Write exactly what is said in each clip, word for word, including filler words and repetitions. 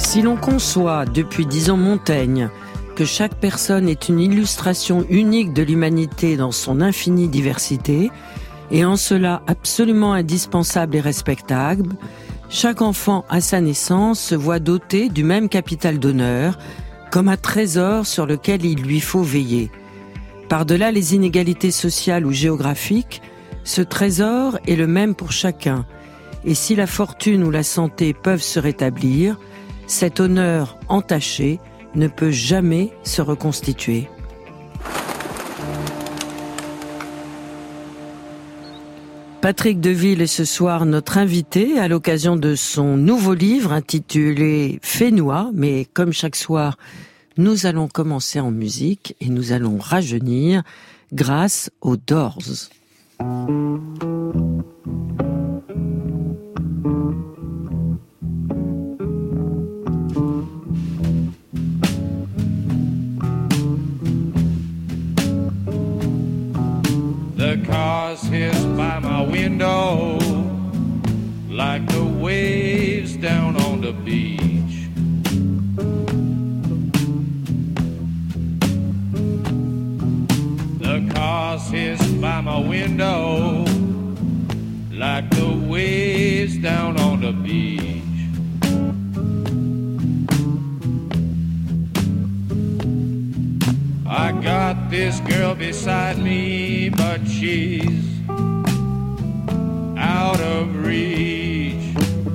Si l'on conçoit, depuis disons Montaigne, que chaque personne est une illustration unique de l'humanité dans son infinie diversité, et en cela absolument indispensable et respectable, chaque enfant à sa naissance se voit doté du même capital d'honneur, comme un trésor sur lequel il lui faut veiller. Par-delà les inégalités sociales ou géographiques, ce trésor est le même pour chacun, et si la fortune ou la santé peuvent se rétablir, cet honneur entaché ne peut jamais se reconstituer. Patrick Deville est ce soir notre invité à l'occasion de son nouveau livre intitulé Fénois, mais comme chaque soir, nous allons commencer en musique et nous allons rajeunir grâce aux Doors. The cars hiss by my window like the waves down on the beach. The cars hiss by my window like the waves down on the beach. I got this girl beside me, but she's out of reach.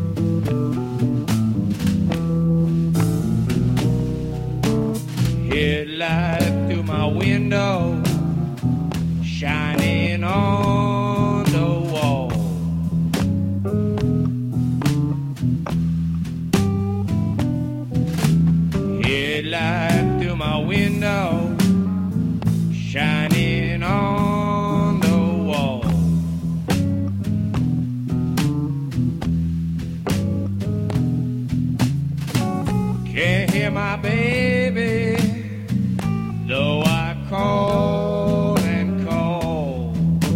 Headlight through my window, shining on the wall. Headlight through my window, shining on the wall. Can't hear my baby, though I call and call.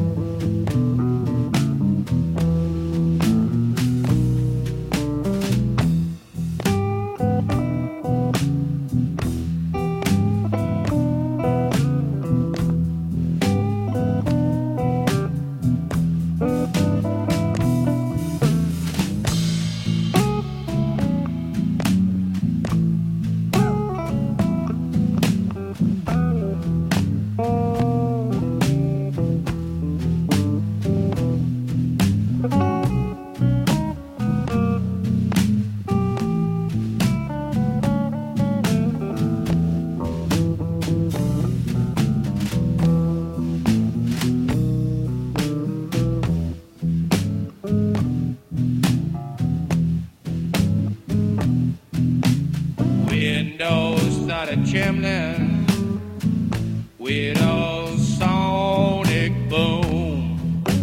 Windows started trembling with a sonic boom.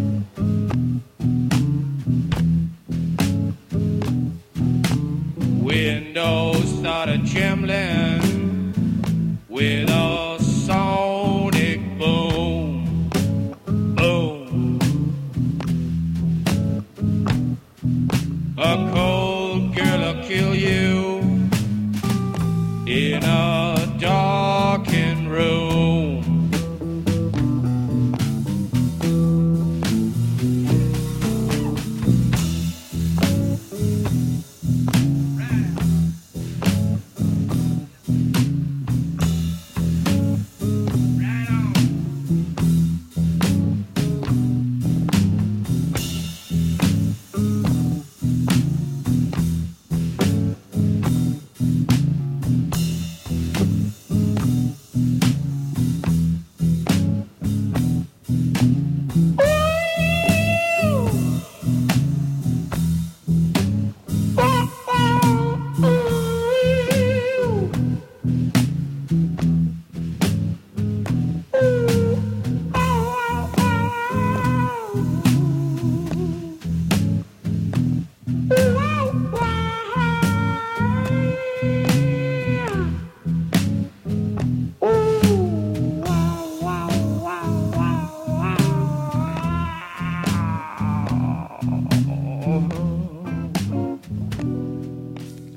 Windows started trembling with a sonic boom. Boom. A cold girl'll kill you in a darkened room.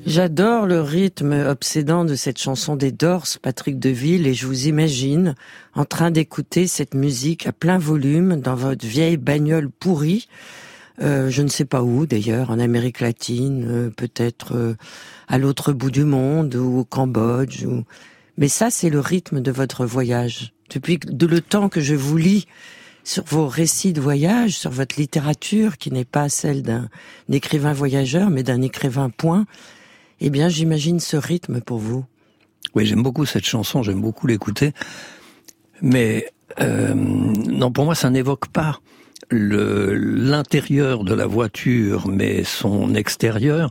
J'adore le rythme obsédant de cette chanson des Doors, Patrick Deville, et je vous imagine en train d'écouter cette musique à plein volume dans votre vieille bagnole pourrie, euh, je ne sais pas où d'ailleurs, en Amérique latine, euh, peut-être euh, à l'autre bout du monde, ou au Cambodge. Ou... Mais ça, c'est le rythme de votre voyage. Depuis de le temps que je vous lis sur vos récits de voyage, sur votre littérature, qui n'est pas celle d'un écrivain voyageur, mais d'un écrivain point, eh bien, j'imagine ce rythme pour vous. Oui, j'aime beaucoup cette chanson, j'aime beaucoup l'écouter. Mais euh, non, pour moi, ça n'évoque pas le, l'intérieur de la voiture, mais son extérieur.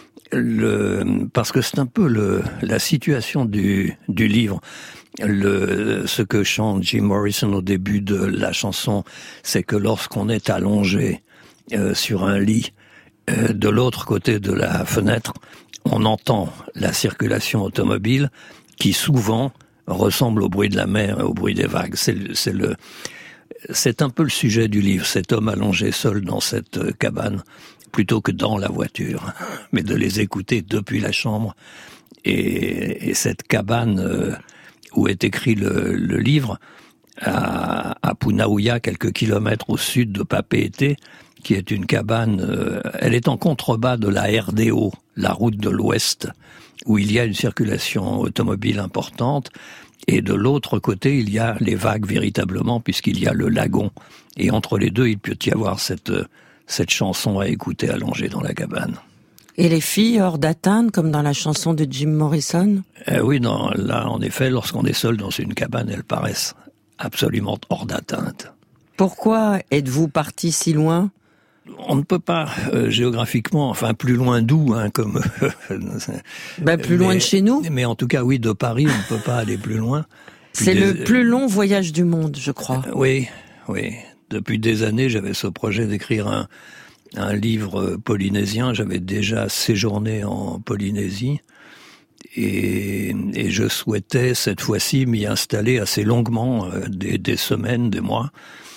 Le, parce que c'est un peu le, la situation du, du livre. Le, ce que chante Jim Morrison au début de la chanson, c'est que lorsqu'on est allongé euh, sur un lit, euh, de l'autre côté de la fenêtre, on entend la circulation automobile qui souvent ressemble au bruit de la mer et au bruit des vagues. C'est, c'est, le, c'est un peu le sujet du livre, cet homme allongé seul dans cette cabane, plutôt que dans la voiture, mais de les écouter depuis la chambre. Et, et cette cabane euh, où est écrit le, le livre, à, à Punaouia, quelques kilomètres au sud de Papeete, qui est une cabane, euh, elle est en contrebas de la R D O, la route de l'Ouest, où il y a une circulation automobile importante, et de l'autre côté, il y a les vagues véritablement, puisqu'il y a le lagon. Et entre les deux, il peut y avoir cette, cette chanson à écouter allongée dans la cabane. Et les filles hors d'atteinte, comme dans la chanson de Jim Morrison ? euh, Oui, non, là, en effet, lorsqu'on est seul dans une cabane, elles paraissent absolument hors d'atteinte. Pourquoi êtes-vous parti si loin ? On ne peut pas euh, géographiquement, enfin plus loin d'où, hein, comme ben, plus mais, loin de chez nous. Mais en tout cas, oui, de Paris, on ne peut pas aller plus loin. C'est des... le plus long voyage du monde, je crois. Euh, oui, oui. Depuis des années, j'avais ce projet d'écrire un, un livre polynésien. J'avais déjà séjourné en Polynésie et, et je souhaitais cette fois-ci m'y installer assez longuement, euh, des, des semaines, des mois,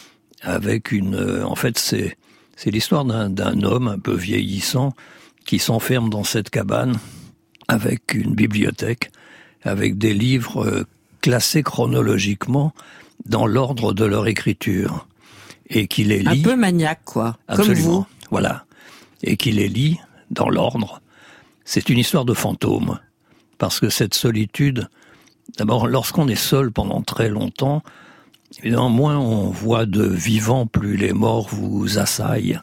avec une. Euh, en fait, c'est C'est l'histoire d'un, d'un homme un peu vieillissant qui s'enferme dans cette cabane avec une bibliothèque, avec des livres classés chronologiquement dans l'ordre de leur écriture. Et qui les lit... Un peu maniaque, quoi. Absolument, comme vous. Voilà. Et qui les lit dans l'ordre. C'est une histoire de fantôme. Parce que cette solitude... D'abord, lorsqu'on est seul pendant très longtemps... Évidemment, moins on voit de vivants, plus les morts vous assaillent.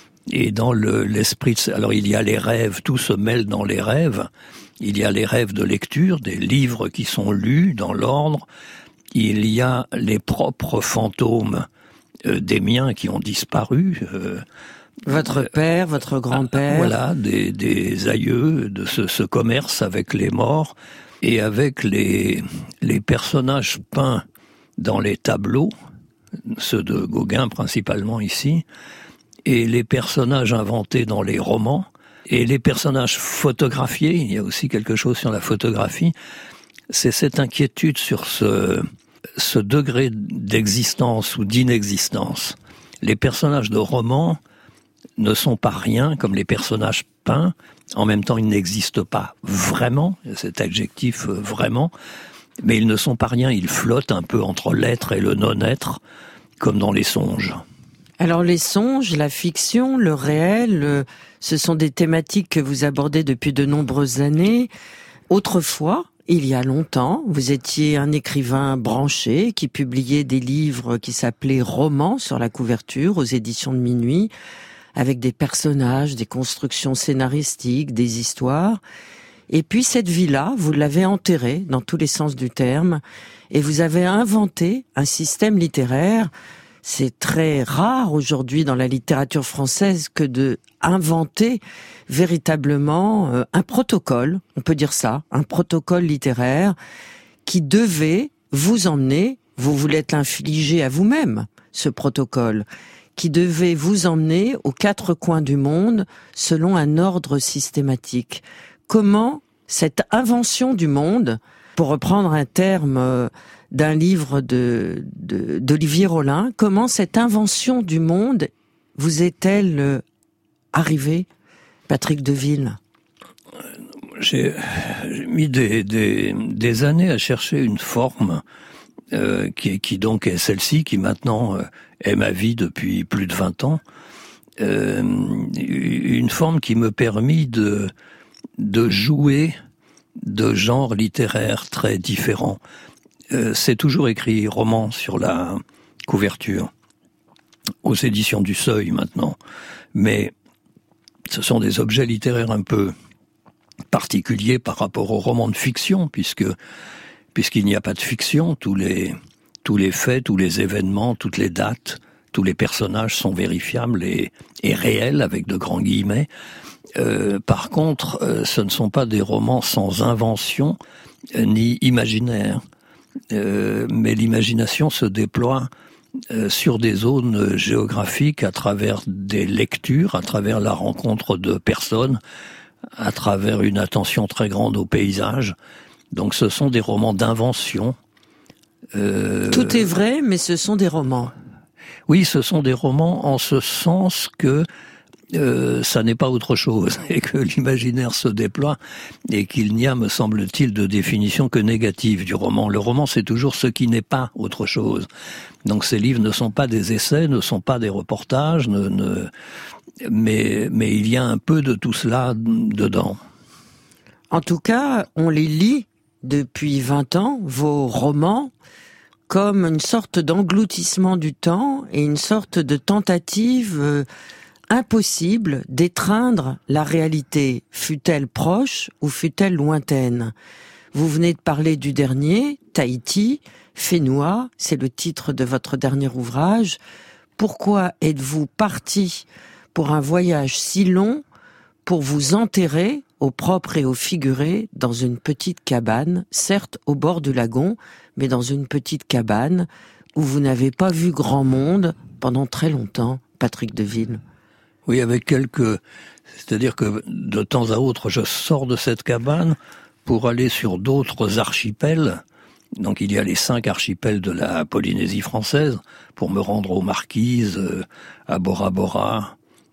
Et dans le, l'esprit... De... Alors, il y a les rêves, tout se mêle dans les rêves. Il y a les rêves de lecture, des livres qui sont lus dans l'ordre. Il y a les propres fantômes euh, des miens qui ont disparu. Euh, votre père, euh, votre grand-père. Euh, voilà, des, des aïeux, de ce, ce commerce avec les morts et avec les, les personnages peints dans les tableaux, ceux de Gauguin principalement ici, et les personnages inventés dans les romans, et les personnages photographiés, il y a aussi quelque chose sur la photographie, c'est cette inquiétude sur ce, ce degré d'existence ou d'inexistence. Les personnages de romans ne sont pas rien comme les personnages peints, en même temps ils n'existent pas vraiment, cet adjectif « vraiment », mais ils ne sont pas rien, ils flottent un peu entre l'être et le non-être, comme dans les songes. Alors les songes, la fiction, le réel, le... ce sont des thématiques que vous abordez depuis de nombreuses années. Autrefois, il y a longtemps, vous étiez un écrivain branché qui publiait des livres qui s'appelaient romans sur la couverture aux éditions de Minuit, avec des personnages, des constructions scénaristiques, des histoires. Et puis cette vie-là, vous l'avez enterrée dans tous les sens du terme, et vous avez inventé un système littéraire. C'est très rare aujourd'hui dans la littérature française que de inventer véritablement euh, un protocole, on peut dire ça, un protocole littéraire qui devait vous emmener, vous voulez l'infliger à vous-même, ce protocole, qui devait vous emmener aux quatre coins du monde selon un ordre systématique. Comment cette invention du monde, pour reprendre un terme d'un livre de, de, d'Olivier Rollin, comment cette invention du monde vous est-elle arrivée, Patrick Deville ? j'ai, j'ai mis des, des, des années à chercher une forme euh, qui, qui donc est celle-ci, qui maintenant euh, est ma vie depuis plus de vingt ans. Euh, une forme qui me permit de, de jouer de genres littéraires très différents. Euh, c'est toujours écrit roman sur la couverture, aux éditions du Seuil maintenant, mais ce sont des objets littéraires un peu particuliers par rapport aux romans de fiction, puisque puisqu'il n'y a pas de fiction, tous les tous les faits, tous les événements, toutes les dates, tous les personnages sont vérifiables et, et réels avec de grands guillemets. Euh, par contre, euh, ce ne sont pas des romans sans invention euh, ni imaginaire, euh, mais l'imagination se déploie euh, sur des zones géographiques à travers des lectures, à travers la rencontre de personnes, à travers une attention très grande au paysage. Donc ce sont des romans d'invention. Euh... Tout est vrai, mais ce sont des romans. Oui, ce sont des romans en ce sens que euh, ça n'est pas autre chose, et que l'imaginaire se déploie, et qu'il n'y a, me semble-t-il, de définition que négative du roman. Le roman, c'est toujours ce qui n'est pas autre chose. Donc ces livres ne sont pas des essais, ne sont pas des reportages, ne, ne... Mais, mais il y a un peu de tout cela dedans. En tout cas, on les lit depuis vingt ans, vos romans, comme une sorte d'engloutissement du temps et une sorte de tentative euh, impossible d'étreindre la réalité, fût-elle proche ou fût-elle lointaine. Vous venez de parler du dernier, Tahiti, Fénois, c'est le titre de votre dernier ouvrage. Pourquoi êtes-vous parti pour un voyage si long, pour vous enterrer, au propre et au figuré, dans une petite cabane, certes au bord du lagon, mais dans une petite cabane où vous n'avez pas vu grand monde pendant très longtemps, Patrick Deville? Oui, avec quelques... C'est-à-dire que de temps à autre, je sors de cette cabane pour aller sur d'autres archipels. Donc il y a les cinq archipels de la Polynésie française, pour me rendre aux Marquises, euh, à Bora Bora,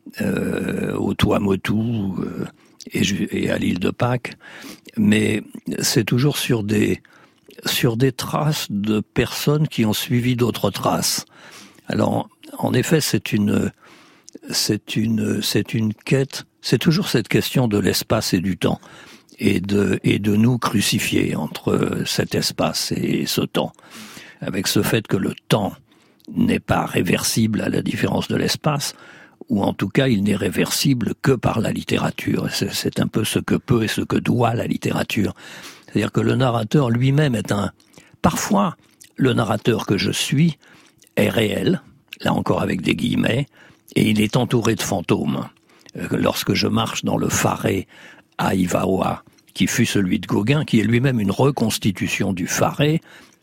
euh, au Tuamotu euh, et, et à l'île de Pâques. Mais c'est toujours sur des... sur des traces de personnes qui ont suivi d'autres traces. Alors, en effet, c'est une, c'est une, c'est une quête, c'est toujours cette question de l'espace et du temps, et de, et de nous crucifier entre cet espace et ce temps, avec ce fait que le temps n'est pas réversible à la différence de l'espace, ou en tout cas, il n'est réversible que par la littérature. C'est, c'est un peu ce que peut et ce que doit la littérature. C'est-à-dire que le narrateur lui-même est un... Parfois, le narrateur que je suis est réel, là encore avec des guillemets, et il est entouré de fantômes. Lorsque je marche dans le Pharé à Ivaoa, qui fut celui de Gauguin, qui est lui-même une reconstitution du Pharé,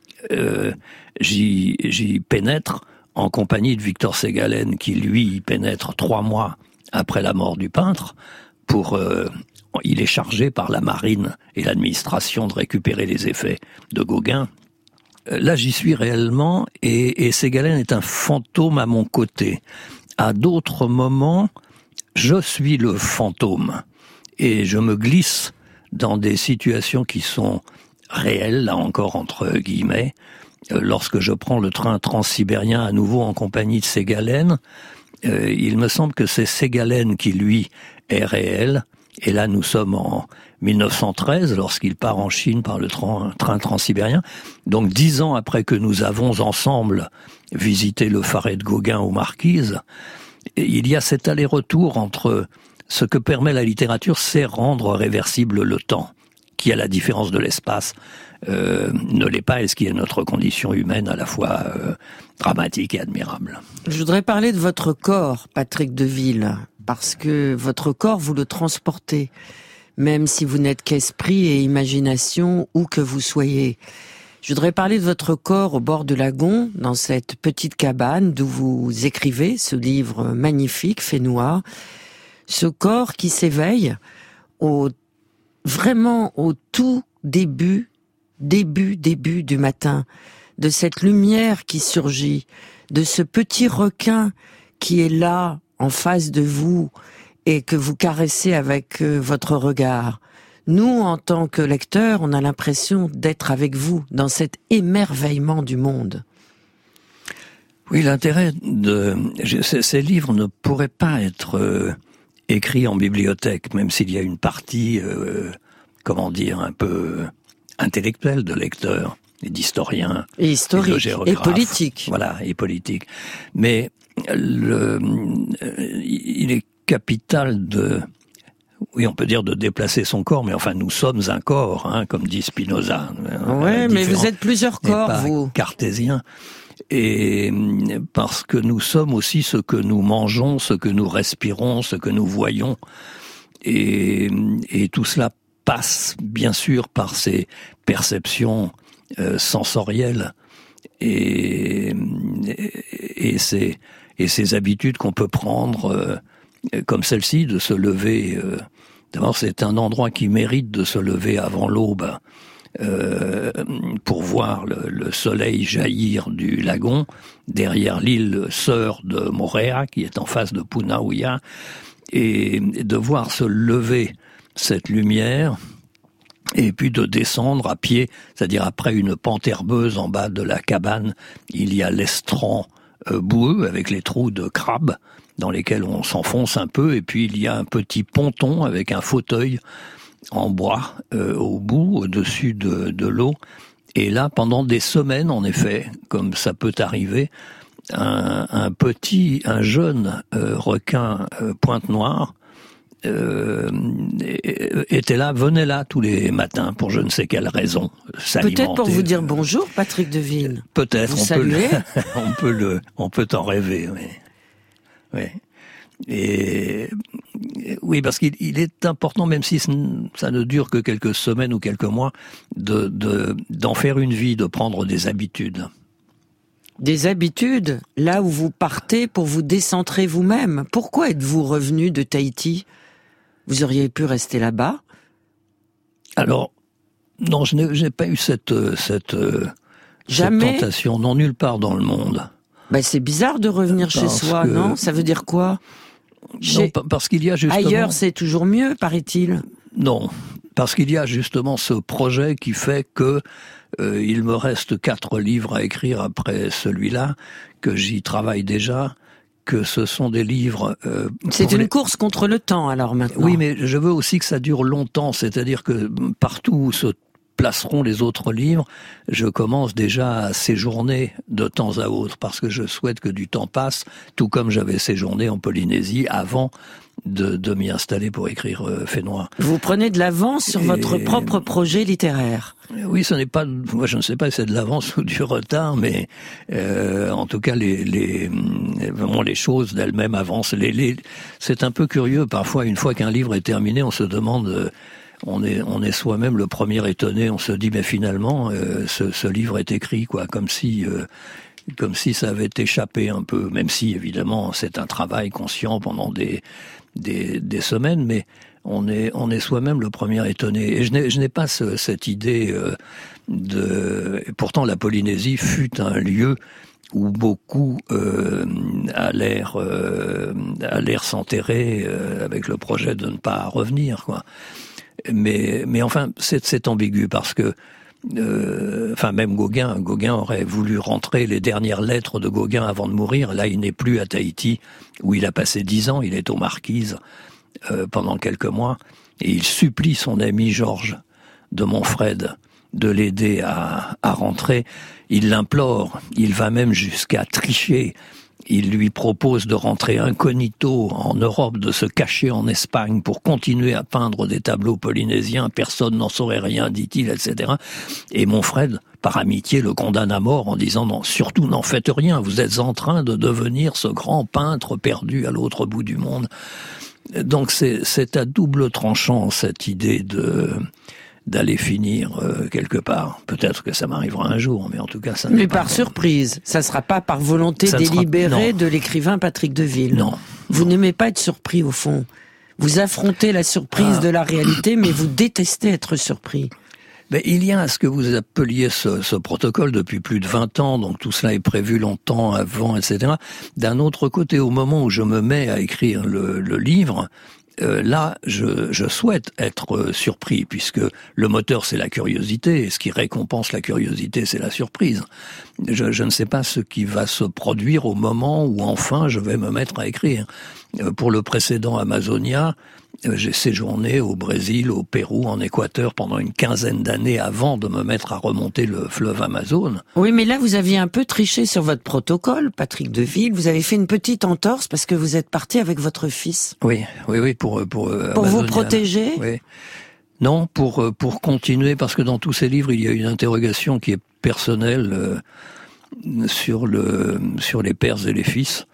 euh, j'y, j'y pénètre en compagnie de Victor Ségalen, qui lui y pénètre trois mois après la mort du peintre, pour... Euh, il est chargé par la marine et l'administration de récupérer les effets de Gauguin. Là, j'y suis réellement, et, et Ségalen est un fantôme à mon côté. À d'autres moments, je suis le fantôme, et je me glisse dans des situations qui sont réelles, là encore entre guillemets. Lorsque je prends le train transsibérien à nouveau en compagnie de Ségalen, euh, il me semble que c'est Ségalen qui, lui, est réel. Et là, nous sommes en mille neuf cent treize, lorsqu'il part en Chine par le train, train transsibérien. Donc, dix ans après que nous avons ensemble visité le Pharé de Gauguin aux Marquises, il y a cet aller-retour entre ce que permet la littérature, c'est rendre réversible le temps, qui, à la différence de l'espace, euh, ne l'est pas, et ce qui est notre condition humaine à la fois euh, dramatique et admirable. Je voudrais parler de votre corps, Patrick Deville, parce que votre corps, vous le transportez, même si vous n'êtes qu'esprit et imagination, où que vous soyez. Je voudrais parler de votre corps au bord du lagon, dans cette petite cabane d'où vous écrivez ce livre magnifique, Fénois. Ce corps qui s'éveille au, vraiment au tout début, début, début du matin, de cette lumière qui surgit, de ce petit requin qui est là, en face de vous, et que vous caressez avec euh, votre regard, nous, en tant que lecteurs, on a l'impression d'être avec vous dans cet émerveillement du monde. Oui, l'intérêt de ces livres ne pourraient pas être euh, écrits en bibliothèque, même s'il y a une partie, euh, comment dire, un peu intellectuelle de lecteurs, et d'historiens, et historiques, et politiques. Voilà, et politiques. Mais le, il est capital de, oui, on peut dire de déplacer son corps, mais enfin, nous sommes un corps, hein, comme dit Spinoza. Ouais, mais vous êtes plusieurs corps, vous. Cartésien. Et parce que nous sommes aussi ce que nous mangeons, ce que nous respirons, ce que nous voyons. Et, et tout cela passe, bien sûr, par ces perceptions euh, sensorielles et, et, et, ces, et ces habitudes qu'on peut prendre, euh, comme celle-ci, de se lever. Euh, d'abord, c'est un endroit qui mérite de se lever avant l'aube. Euh, pour voir le, le soleil jaillir du lagon derrière l'île sœur de Moorea qui est en face de Punauia, et de voir se lever cette lumière et puis de descendre à pied, c'est-à-dire après une pente herbeuse en bas de la cabane, il y a l'estran euh, boueux avec les trous de crabe dans lesquels on s'enfonce un peu, et puis il y a un petit ponton avec un fauteuil en bois, euh, au bout, au-dessus de, de l'eau. Et là, pendant des semaines, en effet, comme ça peut arriver, un, un petit, un jeune euh, requin euh, pointe noire euh, était là, venait là tous les matins pour je ne sais quelle raison, s'alimenter. Peut-être pour vous dire bonjour, Patrick Deville. Peut-être, vous on saluez. peut le, on peut le, on peut en rêver, oui. Oui. Et oui, parce qu'il il est important, même si ça ne dure que quelques semaines ou quelques mois, de, de, d'en faire une vie, de prendre des habitudes. Des habitudes, là où vous partez pour vous décentrer vous-même. Pourquoi êtes-vous revenu de Tahiti ? Vous auriez pu rester là-bas ? Alors, non, je n'ai, je n'ai pas eu cette, cette, Jamais cette tentation, non, nulle part dans le monde. Ben, c'est bizarre de revenir parce chez soi, que... non ? Ça veut dire quoi ? Chez... Non, parce qu'il y a justement... Ailleurs, c'est toujours mieux, paraît-il. Non, parce qu'il y a justement ce projet qui fait que euh, il me reste quatre livres à écrire après celui-là, que j'y travaille déjà, que ce sont des livres... Euh, c'est une les... course contre le temps, alors, maintenant. Oui, mais je veux aussi que ça dure longtemps, c'est-à-dire que partout où se placeront les autres livres, je commence déjà à séjourner de temps à autre, parce que je souhaite que du temps passe, tout comme j'avais séjourné en Polynésie avant de, de m'y installer pour écrire euh, Fait Noir. Vous prenez de l'avance sur Et... votre propre projet littéraire. Oui, ce n'est pas, moi je ne sais pas si c'est de l'avance ou du retard, mais euh, en tout cas les, les, vraiment les choses d'elles-mêmes avancent. Les, les, c'est un peu curieux parfois, une fois qu'un livre est terminé, on se demande... Euh, On est, on est soi-même le premier étonné. On se dit, mais finalement, euh, ce, ce livre est écrit, quoi, comme si, euh, comme si ça avait échappé un peu. Même si, évidemment, c'est un travail conscient pendant des, des, des semaines, mais on est, on est soi-même le premier étonné. Et je n'ai, je n'ai pas ce, cette idée euh, de. Et pourtant, la Polynésie fut un lieu où beaucoup euh, allèrent, euh, allèrent s'enterrer euh, avec le projet de ne pas revenir, quoi. Mais, mais enfin, c'est, c'est ambigu parce que, euh, enfin, même Gauguin, Gauguin aurait voulu rentrer les dernières lettres de Gauguin avant de mourir. Là, il n'est plus à Tahiti, où il a passé dix ans. Il est aux Marquises euh, pendant quelques mois, et il supplie son ami Georges de Montfred de l'aider à, à rentrer. Il l'implore. Il va même jusqu'à tricher. Il lui propose de rentrer incognito en Europe, de se cacher en Espagne pour continuer à peindre des tableaux polynésiens. Personne n'en saurait rien, dit-il, et cetera. Et Montfred, par amitié, le condamne à mort en disant « Non, surtout n'en faites rien, vous êtes en train de devenir ce grand peintre perdu à l'autre bout du monde. » Donc c'est, c'est à double tranchant cette idée de... d'aller finir euh, quelque part. Peut-être que ça m'arrivera un jour, mais en tout cas, ça n'est mais pas... par encore... surprise, ça sera pas par volonté ça délibérée sera... de l'écrivain Patrick Deville. Non. Vous non. n'aimez pas être surpris, au fond. Vous affrontez la surprise ah. de la réalité, mais vous détestez être surpris. Mais il y a ce que vous appeliez ce, ce protocole depuis plus de vingt ans, donc tout cela est prévu longtemps avant, et cetera. D'un autre côté, au moment où je me mets à écrire le, le livre, Euh, là, je, je souhaite être euh, surpris, puisque le moteur, c'est la curiosité, et ce qui récompense la curiosité, c'est la surprise. Je, je ne sais pas ce qui va se produire au moment où, enfin, je vais me mettre à écrire. Euh, pour le précédent Amazonia, euh, j'ai séjourné au Brésil, au Pérou, en Équateur, pendant une quinzaine d'années avant de me mettre à remonter le fleuve Amazone. Oui, mais là, vous aviez un peu triché sur votre protocole, Patrick Deville. Vous avez fait une petite entorse parce que vous êtes parti avec votre fils. Oui, oui, oui, pour pour euh, pour Amazonia, vous protéger. Oui. Non, pour euh, pour continuer, parce que dans tous ces livres, il y a une interrogation qui est personnelle euh, sur le sur les pères et les fils.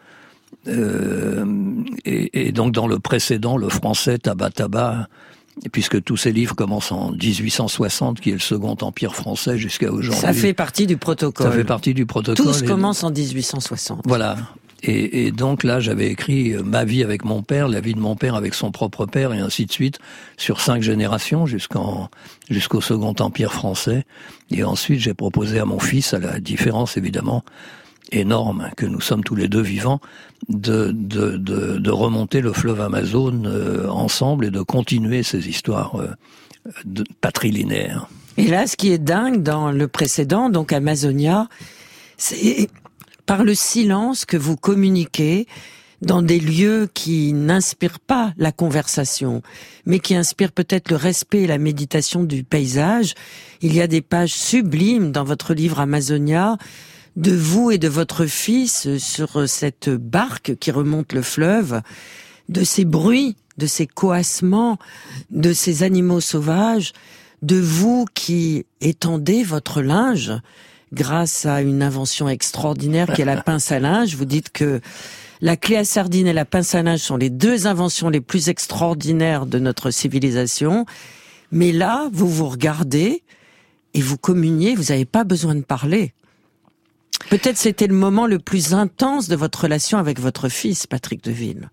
Euh, et, et donc dans le précédent, le français Tabat Tabat, puisque tous ces livres commencent en dix-huit cent soixante, qui est le second empire français jusqu'à aujourd'hui. Ça fait partie du protocole. Ça fait partie du protocole. Tous commencent en dix-huit cent soixante. Voilà. Et, et donc là, j'avais écrit ma vie avec mon père, la vie de mon père avec son propre père, et ainsi de suite, sur cinq générations jusqu'en jusqu'au second empire français. Et ensuite, j'ai proposé à mon fils, à la différence évidemment énorme que nous sommes tous les deux vivants, de de de, de remonter le fleuve Amazone euh, ensemble et de continuer ces histoires euh, de, patrilinéaires. Et là, ce qui est dingue dans le précédent, donc Amazonia, c'est par le silence que vous communiquez dans des lieux qui n'inspirent pas la conversation, mais qui inspirent peut-être le respect et la méditation du paysage. Il y a des pages sublimes dans votre livre Amazonia, de vous et de votre fils sur cette barque qui remonte le fleuve, de ces bruits, de ces coassements, de ces animaux sauvages, de vous qui étendez votre linge grâce à une invention extraordinaire qui est la pince à linge. Vous dites que la clé à sardine et la pince à linge sont les deux inventions les plus extraordinaires de notre civilisation. Mais là, vous vous regardez et vous communiez, vous n'avez pas besoin de parler. Peut-être c'était le moment le plus intense de votre relation avec votre fils, Patrick Deville.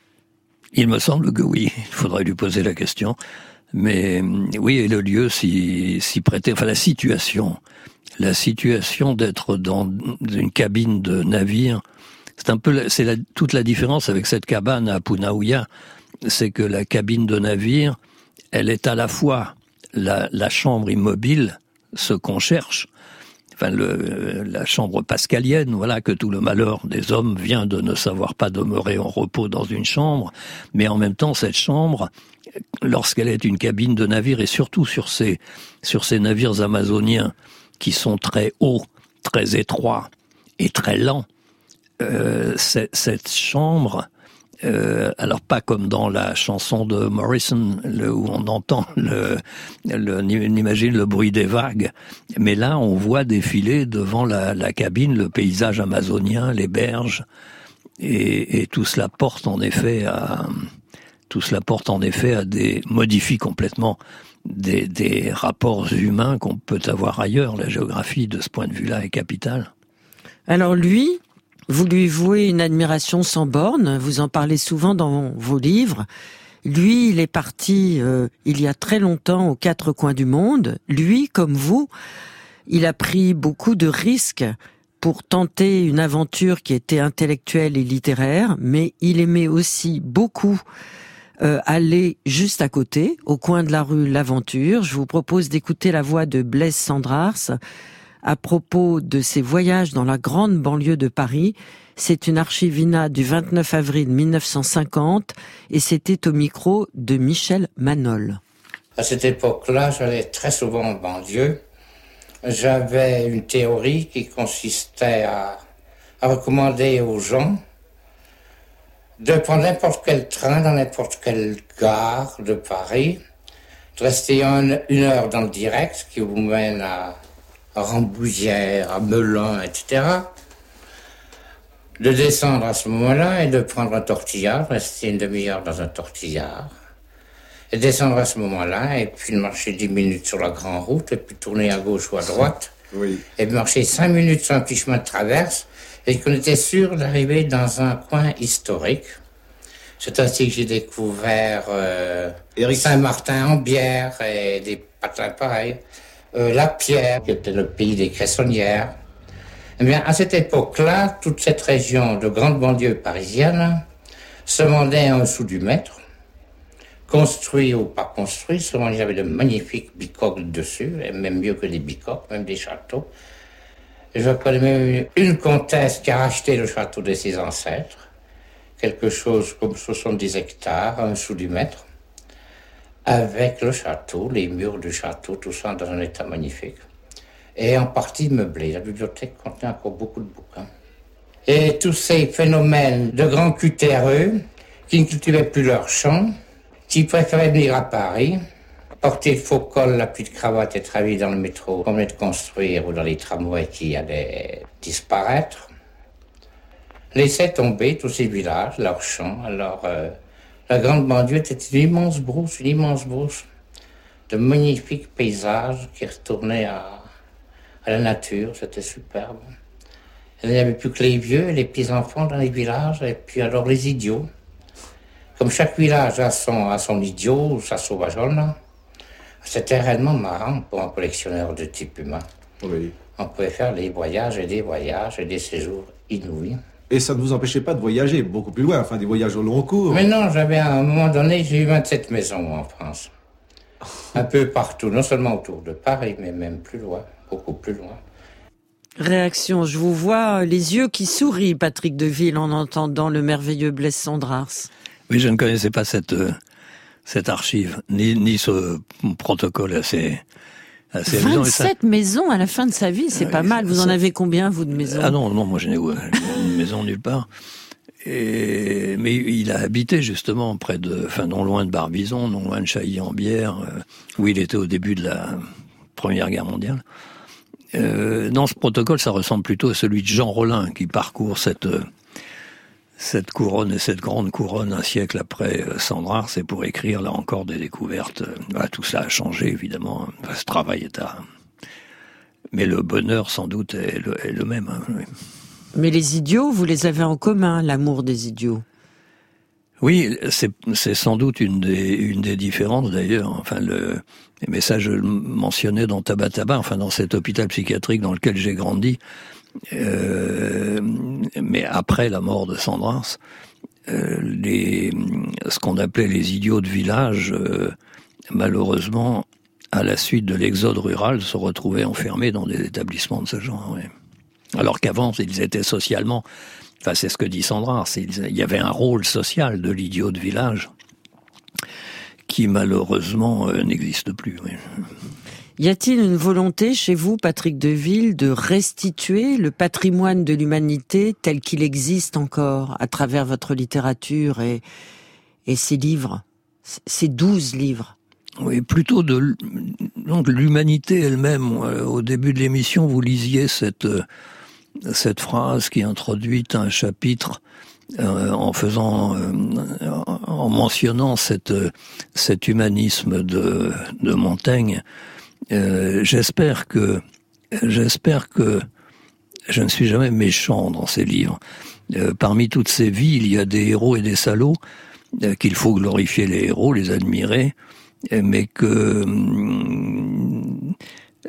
Il me semble que oui, il faudrait lui poser la question. Mais oui, et le lieu s'y, s'y prêtait, enfin la situation... La situation d'être dans une cabine de navire, c'est un peu, c'est la, toute la différence avec cette cabane à Punaouia, c'est que la cabine de navire, elle est à la fois la, la chambre immobile, ce qu'on cherche, enfin le, la chambre pascalienne, voilà, que tout le malheur des hommes vient de ne savoir pas demeurer en repos dans une chambre, mais en même temps cette chambre, lorsqu'elle est une cabine de navire, et surtout sur ces, sur ces navires amazoniens, qui sont très hauts, très étroits et très lents, euh, cette, cette chambre, euh, alors pas comme dans la chanson de Morrison, le, où on entend le, le, on imagine le bruit des vagues, mais là on voit défiler devant la, la cabine le paysage amazonien, les berges, et, et tout cela porte en effet à, tout cela porte en effet à des, modifie complètement Des, des rapports humains qu'on peut avoir ailleurs. La géographie, de ce point de vue-là, est capitale. Alors lui, vous lui vouez une admiration sans borne, vous en parlez souvent dans vos livres. Lui, il est parti euh, il y a très longtemps aux quatre coins du monde. Lui, comme vous, il a pris beaucoup de risques pour tenter une aventure qui était intellectuelle et littéraire, mais il aimait aussi beaucoup Euh, aller juste à côté, au coin de la rue L'Aventure. Je vous propose d'écouter la voix de Blaise Cendrars à propos de ses voyages dans la grande banlieue de Paris. C'est une archivina du vingt-neuf avril mille neuf cent cinquante et c'était au micro de Michel Manol. À cette époque-là, j'allais très souvent en banlieue. J'avais une théorie qui consistait à, à recommander aux gens de prendre n'importe quel train dans n'importe quelle gare de Paris, de rester un, une heure dans le direct qui vous mène à, à Rambouillet, à Melun, et cetera. De descendre à ce moment-là et de prendre un tortillard, rester une demi-heure dans un tortillard, et descendre à ce moment-là et puis marcher dix minutes sur la grande route et puis tourner à gauche ou à droite, oui. Et marcher cinq minutes sur un petit chemin de traverse. Et qu'on était sûr d'arriver dans un coin historique. C'est ainsi que j'ai découvert euh, Saint-Martin-en-Bière et des patins pareils. Euh, la Pierre, qui était le pays des Cressonnières. Eh bien, à cette époque-là, toute cette région de grande banlieue parisienne se vendait à un sou du mètre. construits ou pas construits. Souvent, il y avait de magnifiques bicoques dessus, et même mieux que des bicoques, même des châteaux. Je connais même une comtesse qui a racheté le château de ses ancêtres, quelque chose comme soixante-dix hectares, un sou du mètre, avec le château, les murs du château, tout ça dans un état magnifique. Et en partie meublé. La bibliothèque contenait encore beaucoup de bouquins. Et tous ces phénomènes de grands cutéreux qui ne cultivaient plus leur champ, qui préféraient venir à Paris, porter le faux col, la pluie de cravate et travailler dans le métro qu'on venait de construire ou dans les tramways qui allaient disparaître, laissaient tomber tous ces villages, leurs champs. Alors, euh, la grande banlieue était une immense brousse, une immense brousse de magnifiques paysages qui retournaient à, à la nature. C'était superbe. Il n'y avait plus que les vieux et les petits-enfants dans les villages, et puis alors les idiots. Comme chaque village a son, a son idiot, sa sauvageonne. C'était réellement marrant pour un collectionneur de type humain. Oui. On pouvait faire des voyages et des voyages et des séjours inouïs. Et ça ne vous empêchait pas de voyager beaucoup plus loin, enfin des voyages au long cours? Mais non, j'avais à un moment donné, j'ai eu vingt-sept maisons en France. Un peu partout, non seulement autour de Paris, mais même plus loin, beaucoup plus loin. Réaction, je vous vois les yeux qui sourient, Patrick Deville, en entendant le merveilleux Blaise Cendrars. Oui, je ne connaissais pas cette... Euh... cette archive, ni, ni ce protocole assez, assez amusant. vingt-sept maisons à la fin de sa vie, c'est oui, pas mal. Vous ça... en avez combien, vous, de maisons? Ah non, non, moi je n'ai une maison nulle part. Et, mais il a habité justement près de, enfin non loin de Barbizon, non loin de Chailly-en-Bière, euh, où il était au début de la Première Guerre mondiale. Euh, dans ce protocole, ça ressemble plutôt à celui de Jean Rollin, qui parcourt cette... Euh, cette couronne et cette grande couronne un siècle après Cendrars, c'est pour écrire là encore des découvertes. Voilà, tout ça a changé évidemment. Enfin, ce travail est à... Mais le bonheur sans doute est le, est le même. Hein, oui. Mais les idiots, vous les avez en commun, l'amour des idiots. Oui, c'est, c'est sans doute une des, une des différences d'ailleurs. Enfin, le, mais ça je le mentionnais dans Tabac Tabac, enfin dans cet hôpital psychiatrique dans lequel j'ai grandi. Euh, mais après la mort de Cendrars, euh, les, ce qu'on appelait les idiots de village, euh, malheureusement, à la suite de l'exode rural, se retrouvaient enfermés dans des établissements de ce genre. Ouais. Alors qu'avant, ils étaient socialement, enfin c'est ce que dit Cendrars, il y avait un rôle social de l'idiot de village qui malheureusement euh, n'existe plus. Ouais. Y a-t-il une volonté chez vous, Patrick Deville, de restituer le patrimoine de l'humanité tel qu'il existe encore à travers votre littérature et, et ces livres, ces douze livres? Oui, plutôt de donc l'humanité elle-même. Au début de l'émission, vous lisiez cette cette phrase qui introduit un chapitre euh, en faisant, euh, en mentionnant cette cet humanisme de de Montaigne. Euh, j'espère que j'espère que je ne suis jamais méchant dans ces livres. Euh, parmi toutes ces vies, il y a des héros et des salauds, euh, qu'il faut glorifier les héros, les admirer, euh, mais que euh,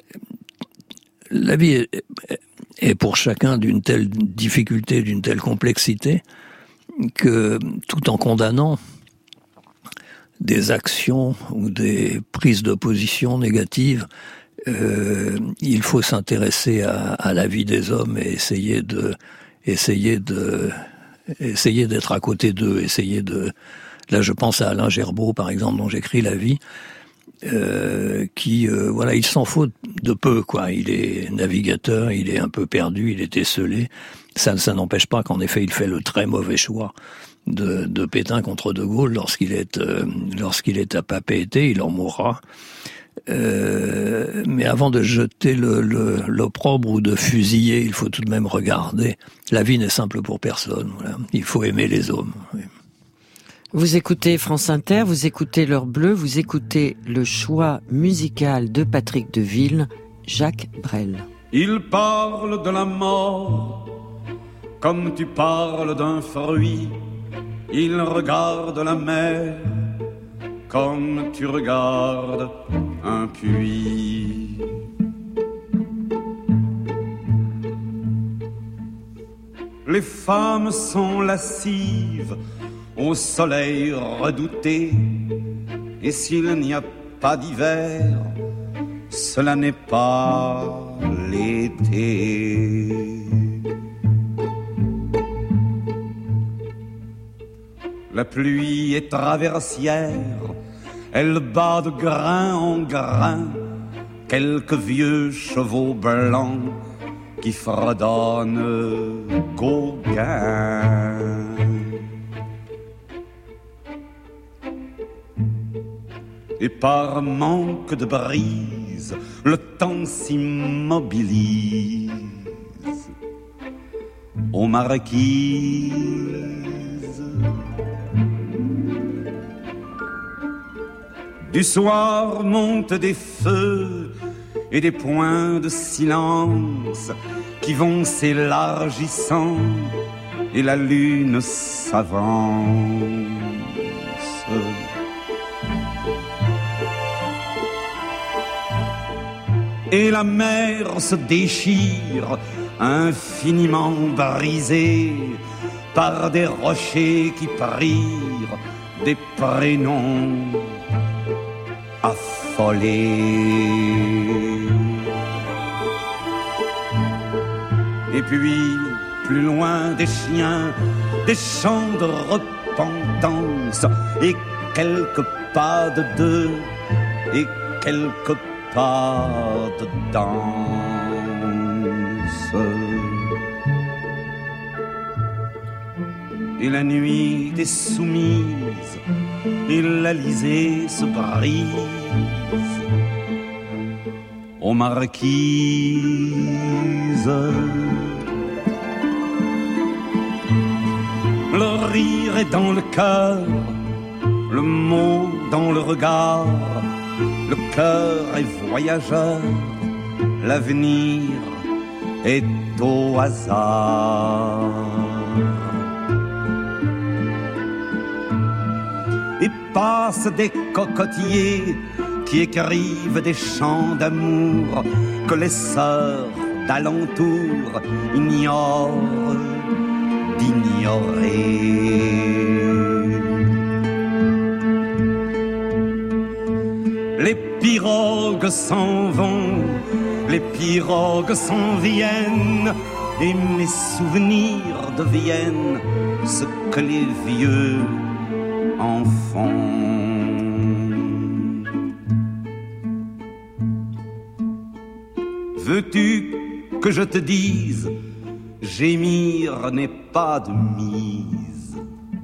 la vie est, est pour chacun d'une telle difficulté, d'une telle complexité, que tout en condamnant des actions ou des prises de position négatives, euh, il faut s'intéresser à, à la vie des hommes et essayer de, essayer de, essayer d'être à côté d'eux, essayer de. Là, je pense à Alain Gerbaud, par exemple, dont j'écris La vie, euh, qui, euh, voilà, il s'en faut de peu, quoi. Il est navigateur, il est un peu perdu, il est esseulé. Ça, ça n'empêche pas qu'en effet, il fait le très mauvais choix de, de Pétain contre De Gaulle lorsqu'il est euh, lorsqu'il est à Papeete, il en mourra. Euh, mais avant de jeter le, le, l'opprobre ou de fusiller, il faut tout de même regarder. La vie n'est simple pour personne. Voilà. Il faut aimer les hommes. Oui. Vous écoutez France Inter, vous écoutez L'Heure Bleue, vous écoutez le choix musical de Patrick Deville, Jacques Brel. Il parle de la mort comme tu parles d'un fruit. Il regarde la mer comme tu regardes un puits. Les femmes sont lascives au soleil redouté. Et s'il n'y a pas d'hiver, cela n'est pas l'été. La pluie est traversière, elle bat de grain en grain quelques vieux chevaux blancs qui fredonnent Gauguin. Et par manque de brise, le temps s'immobilise aux marquises. Du soir montent des feux et des points de silence qui vont s'élargissant et la lune s'avance. Et la mer se déchire, infiniment brisée par des rochers qui prirent des prénoms affolés. Et puis, plus loin des chiens, des chants de repentance, et quelques pas de deux, et quelques pas de danse. Et la nuit est soumise, et l'Alizé se brise aux marquises. Le rire est dans le cœur, le mot dans le regard, le cœur est voyageur, l'avenir est au hasard. Et passent des cocotiers qui écrivent des chants d'amour que les sœurs d'alentour ignorent d'ignorer. Les pirogues s'en vont, les pirogues s'en viennent, et mes souvenirs deviennent ce que les vieux en font. Veux-tu que je te dise, gémir n'est pas de mise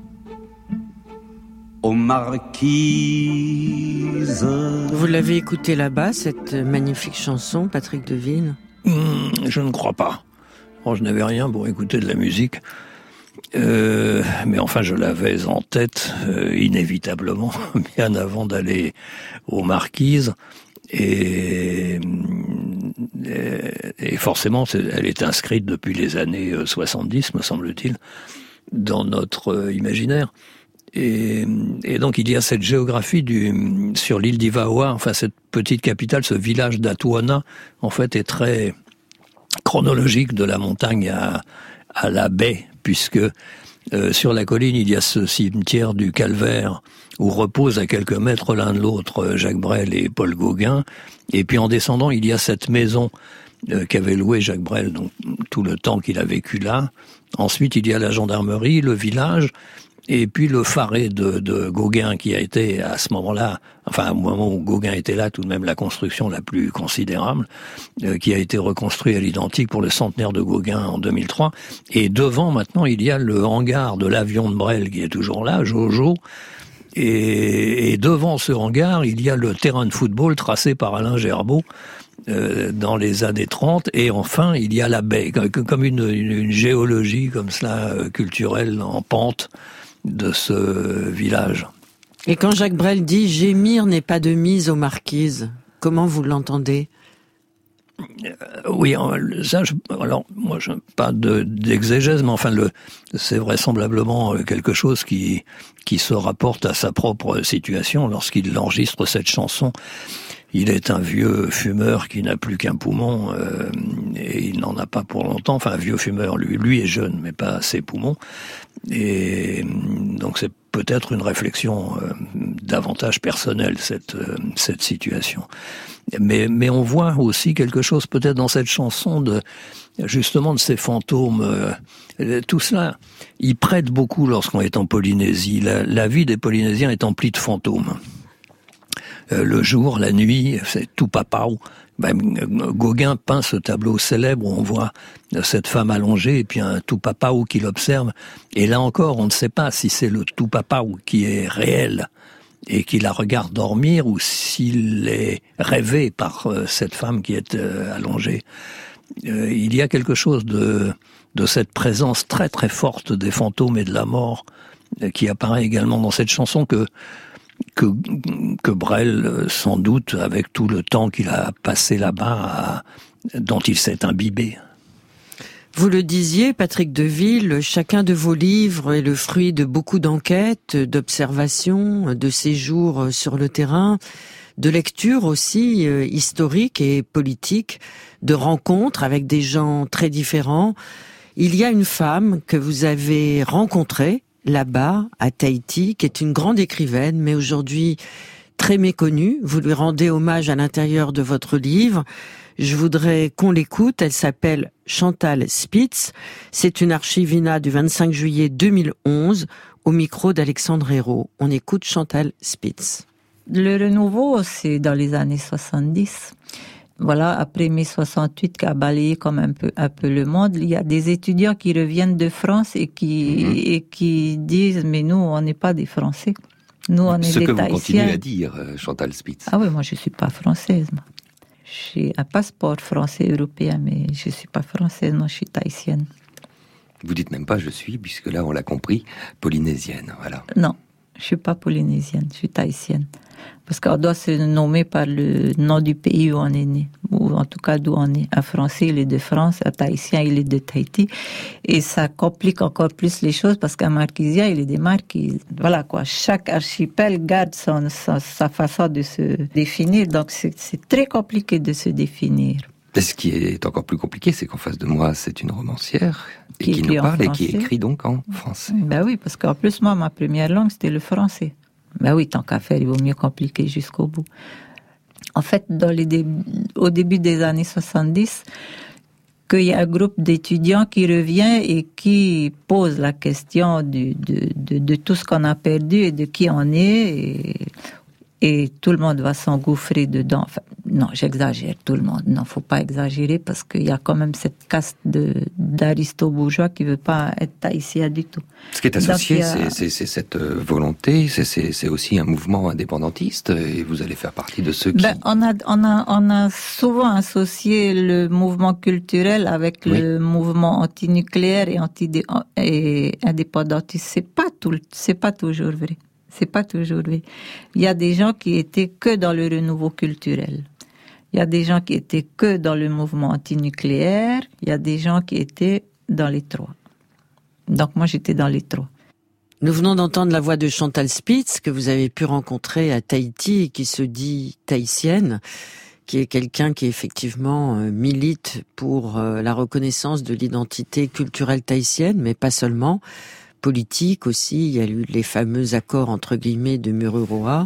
aux marquises. Vous l'avez écouté là-bas, cette magnifique chanson, Patrick Deville ? Mmh, je ne crois pas. Oh, je n'avais rien pour écouter de la musique. Euh, mais enfin, je l'avais en tête, euh, inévitablement, bien avant d'aller aux Marquises. Et, et forcément, elle est inscrite depuis les années soixante-dix, me semble-t-il, dans notre imaginaire. Et, et donc, il y a cette géographie du, sur l'île d'Ivaoa, enfin, cette petite capitale, ce village d'Atuana, en fait, est très chronologique de la montagne à, à la baie, puisque euh, sur la colline, il y a ce cimetière du Calvaire, où reposent à quelques mètres l'un de l'autre Jacques Brel et Paul Gauguin. Et puis en descendant, il y a cette maison euh, qu'avait louée Jacques Brel, donc tout le temps qu'il a vécu là. Ensuite, il y a la gendarmerie, le village, et puis le Faré de, de Gauguin, qui a été à ce moment-là, enfin au moment où Gauguin était là, tout de même la construction la plus considérable, euh, qui a été reconstruit à l'identique pour le centenaire de Gauguin en deux mille trois. Et devant, maintenant, il y a le hangar de l'avion de Brel qui est toujours là, Jojo. Et, et devant ce hangar, il y a le terrain de football tracé par Alain Gerbaud euh, dans les années trente. Et enfin, il y a la baie, comme une, une, une géologie comme cela, euh, culturelle en pente de ce village. Et quand Jacques Brel dit « Gémir n'est pas de mise aux marquises », comment vous l'entendez ? Euh, oui, ça, je, alors moi, je pas de, d'exégèse, mais enfin, le, c'est vraisemblablement quelque chose qui qui se rapporte à sa propre situation lorsqu'il enregistre cette chanson. Il est un vieux fumeur qui n'a plus qu'un poumon euh, et il n'en a pas pour longtemps. Enfin, un vieux fumeur, lui, lui est jeune, mais pas ses poumons. Et donc c'est peut-être une réflexion euh, davantage personnelle, cette, euh, cette situation. Mais, mais on voit aussi quelque chose peut-être dans cette chanson de, justement, de ces fantômes. Euh, tout cela, ils prêtent beaucoup lorsqu'on est en Polynésie. La, la vie des Polynésiens est emplie de fantômes. Euh, le jour, la nuit, c'est Tupapau. Ben, Gauguin peint ce tableau célèbre où on voit cette femme allongée et puis un Tupapau qui l'observe. Et là encore, on ne sait pas si c'est le Tupapau qui est réel et qui la regarde dormir ou s'il est rêvé par euh, cette femme qui est euh, allongée. Euh, il y a quelque chose de, de cette présence très très forte des fantômes et de la mort euh, qui apparaît également dans cette chanson que que, que Brel, sans doute, avec tout le temps qu'il a passé là-bas, a, dont il s'est imbibé. Vous le disiez, Patrick Deville, chacun de vos livres est le fruit de beaucoup d'enquêtes, d'observations, de séjours sur le terrain, de lectures aussi euh, historiques et politiques, de rencontres avec des gens très différents. Il y a une femme que vous avez rencontrée là-bas, à Tahiti, qui est une grande écrivaine, mais aujourd'hui très méconnue. Vous lui rendez hommage à l'intérieur de votre livre. Je voudrais qu'on l'écoute. Elle s'appelle Chantal Spitz. C'est une archivina du vingt-cinq juillet deux mille onze, au micro d'Alexandre Hérault. On écoute Chantal Spitz. Le renouveau, c'est dans les années soixante-dix. Voilà, après mai soixante-huit qui a balayé comme un peu, un peu le monde, il y a des étudiants qui reviennent de France et qui, mmh. et qui disent, mais nous, on n'est pas des Français. Nous, on est Ce des que Tahitiens. vous continuez à dire, Chantal Spitz. Ah oui, moi, je suis pas française, moi. J'ai un passeport français européen, mais je suis pas française, non, je suis tahitienne. Vous dites même pas je suis, puisque là, on l'a compris, polynésienne, voilà. Non, je suis pas polynésienne, je suis tahitienne. Parce qu'on doit se nommer par le nom du pays où on est né, ou en tout cas d'où on est. Un Français, il est de France, un Tahitien, il est de Tahiti. Et ça complique encore plus les choses parce qu'un Marquisien, il est des Marquises. Voilà quoi, chaque archipel garde son, sa, sa façon de se définir, donc c'est, c'est très compliqué de se définir. Et ce qui est encore plus compliqué, c'est qu'en face de moi, c'est une romancière et qui, qui nous parle et qui écrit donc en français. Ben oui, parce qu'en plus, moi, ma première langue, c'était le français. Ben oui, tant qu'à faire, il vaut mieux compliquer jusqu'au bout. En fait, dans les dé... au début des années soixante-dix, qu'il y a un groupe d'étudiants qui revient et qui pose la question du, de, de, de tout ce qu'on a perdu et de qui on est. Et, et tout le monde va s'engouffrer dedans. Enfin, non, j'exagère, tout le monde. Non, faut pas exagérer parce qu'il y a quand même cette caste de, d'aristo-bourgeois qui veut pas être tahitien du tout. Ce qui est associé, Donc, a... c'est, c'est, c'est cette volonté, c'est, c'est, c'est aussi un mouvement indépendantiste et vous allez faire partie de ceux qui... Ben, on a, on a, on a souvent associé le mouvement culturel avec oui. le mouvement antinucléaire et anti et indépendantiste. C'est pas tout, c'est pas toujours vrai. C'est pas toujours vrai. Il y a des gens qui étaient que dans le renouveau culturel. Il y a des gens qui étaient que dans le mouvement antinucléaire. Il y a des gens qui étaient dans les trois. Donc moi, j'étais dans les trois. Nous venons d'entendre la voix de Chantal Spitz, que vous avez pu rencontrer à Tahiti et qui se dit tahitienne, qui est quelqu'un qui effectivement milite pour la reconnaissance de l'identité culturelle tahitienne, mais pas seulement. Politique aussi, il y a eu les fameux accords entre guillemets de Mururoa.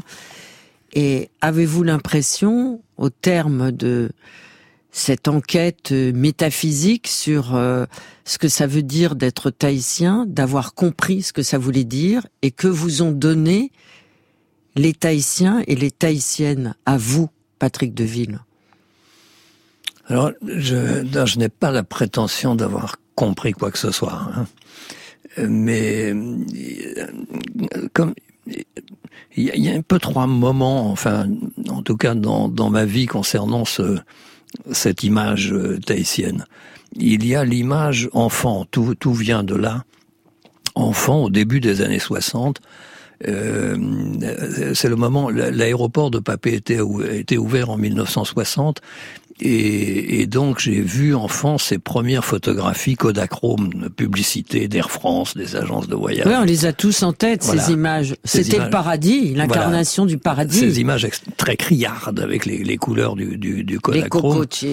Et avez-vous l'impression, au terme de cette enquête métaphysique sur euh, ce que ça veut dire d'être tahitien, d'avoir compris ce que ça voulait dire et que vous ont donné les Tahitiens et les Tahitiennes à vous, Patrick Deville? Alors, je, je n'ai pas la prétention d'avoir compris quoi que ce soit, hein. Mais comme il y, y a un peu trois moments, enfin, en tout cas dans, dans ma vie concernant ce, cette image tahitienne. Il y a l'image enfant, tout, tout vient de là. Enfant, au début des années soixante, euh, c'est le moment, l'aéroport de Papeete était, était ouvert en mille neuf cent soixante. Et, et donc j'ai vu enfant ces premières photographies Kodachrome, publicité d'Air France, des agences de voyage. Oui, on les a tous en tête, voilà. ces images. Ces C'était images. Le paradis, l'incarnation voilà. du paradis. Ces images très criardes avec les, les couleurs du, du, du Kodachrome. Les cocotiers.